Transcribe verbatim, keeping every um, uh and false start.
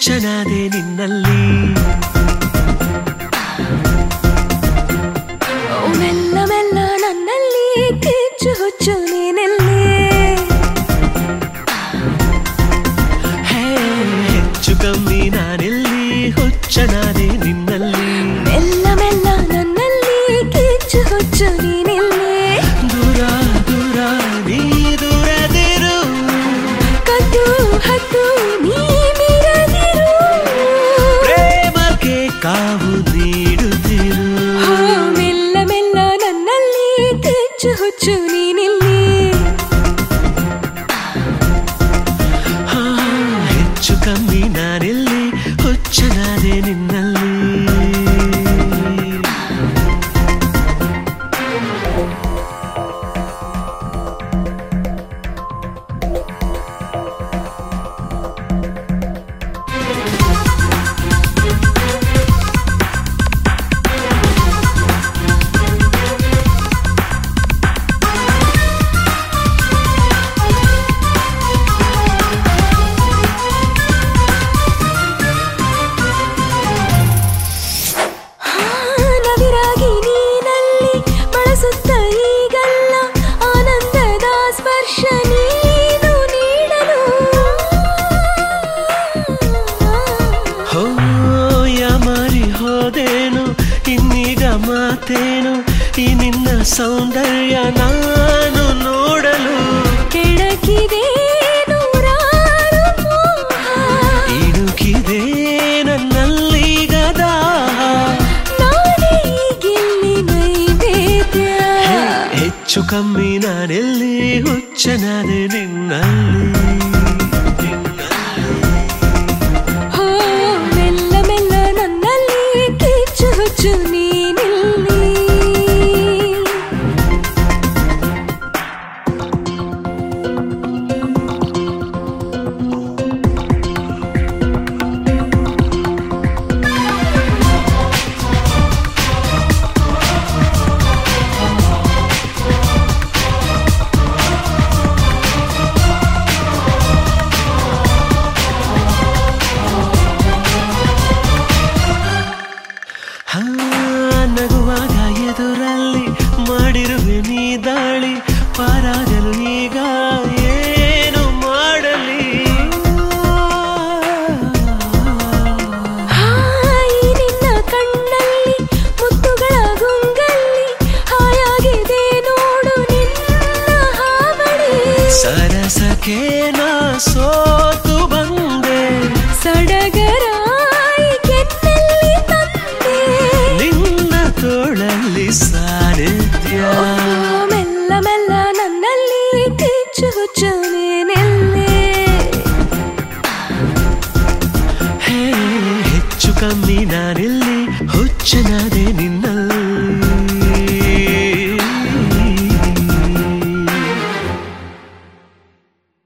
ಹುಚ್ಚನಾದೆ ನಿನ್ನಲ್ಲಿ. ಮೆಲ್ಲ ಮೆಲ್ಲ ನನ್ನಲ್ಲಿ ಕಿಚ್ಚು ಹುಚ್ಚು ನೀನೆಲ್ಲಿ. ಹೆಚ್ಚು ಕಮ್ಮಿ ನಾನೆಲ್ಲಿ ಹುಚ್ಚನಾದೆ ನಿನ್ನಲ್ಲಿ. ಮೆಲ್ಲ ಮೆಲ್ಲ ನನ್ನಲ್ಲಿ ಕಿಚ್ಚು ಹುಚ್ಚು ನೀನೆಲ್ಲಿ. ದೂರ ದೂರ ನೀ ದೂರದಿರು, ಕದ್ದು ಹತ್ತು ನೀ ಮೀರದಿರು, ಪ್ರೇಮಕ್ಕೆ ಕಾವು ನೀಡುತ್ತಿರು. ಮೆಲ್ಲ ಮೆಲ್ಲ ನನ್ನಲ್ಲಿ ಕಿಚ್ಚು ಹುಚ್ಚು ನೀನೆಲ್ಲಿ. ಹೆಚ್ಚು ಕಮ್ಮಿ ನಾನೆಲ್ಲಿ ಹುಚ್ಚನಾದೆ ನಿನ್ನಲ್ಲಿ. ನವಿರಾಗಿ ನೀನಲ್ಲಿ ಬಳಸುತ್ತ ಈಗಲ್ಲ ಆನಂದದ ಸ್ಪರ್ಶ ನೀನು ನೀಡಲು. ಹೋ ಯಾಮಾರಿ ಹೋದೇನು ಇನ್ನೀಗ ಮಾತೇನು, ಈ ನಿನ್ನ ಸೌಂದರ್ಯ ನಾನು ನೋಡಲು. ಕೆಳಗಿದೆ ನೂರಾರು ಮೋಹ, ಇಣುಕಿದೆ ನನ್ನಲ್ಲೀಗ ದಾಹ. ನಾನೇ ಗೆಲ್ಲಿ ನೈವೇದ್ಯ. ಹೆಚ್ಚು ಕಮ್ಮಿ ನಾನೆಲ್ಲಿ ಹುಚ್ಚನಾದೆ ನಿನ್ನಲ್ಲಿ. ಹೋ ಮೆಲ್ಲ ಮೆಲ್ಲ ನನ್ನಲ್ಲಿ ಕಿಚ್ಚು ಹುಚ್ಚು ನೀನೆಲ್ಲಿ. ಹಾ ನಗುವಾಗ ಎದುರಲ್ಲಿ ಮಾಡಿರುವೆ ನೀ ದಾಳಿ, ಪಾರಾಗಲು ಈಗ ಏನು ಮಾಡಲಿ. ಹಾಯ್ ನಿನ್ನ ಕಣ್ಣಲ್ಲಿ ಮುತ್ತುಗಳ ಗುಂಗಲ್ಲಿ ಹಾಯಾಗಿದೆ ನೋಡು ನಿನ್ನ ಹಾವಳಿ. ಸರಸಕ್ಕೆ ನಾ ಸೋತು ಬಂದೆ, ಸಡಗರಾಯಿ ಕೆನ್ನಲ್ಲಿ ತಂದೆ, ನಿನ್ನ ತೋಳಲ್ಲಿ ಸಾನ್ನಿಧ್ಯ. ಮೆಲ್ಲ ಮೆಲ್ಲ ನನ್ನಲ್ಲಿ ಕಿಚ್ಚು ಹುಚ್ಚು ನೀನೆಲ್ಲಿ. ಹೇ ಹೆಚ್ಚು ಕಮ್ಮಿ ನಾನೆಲ್ಲಿ ಹುಚ್ಚನಾದೆ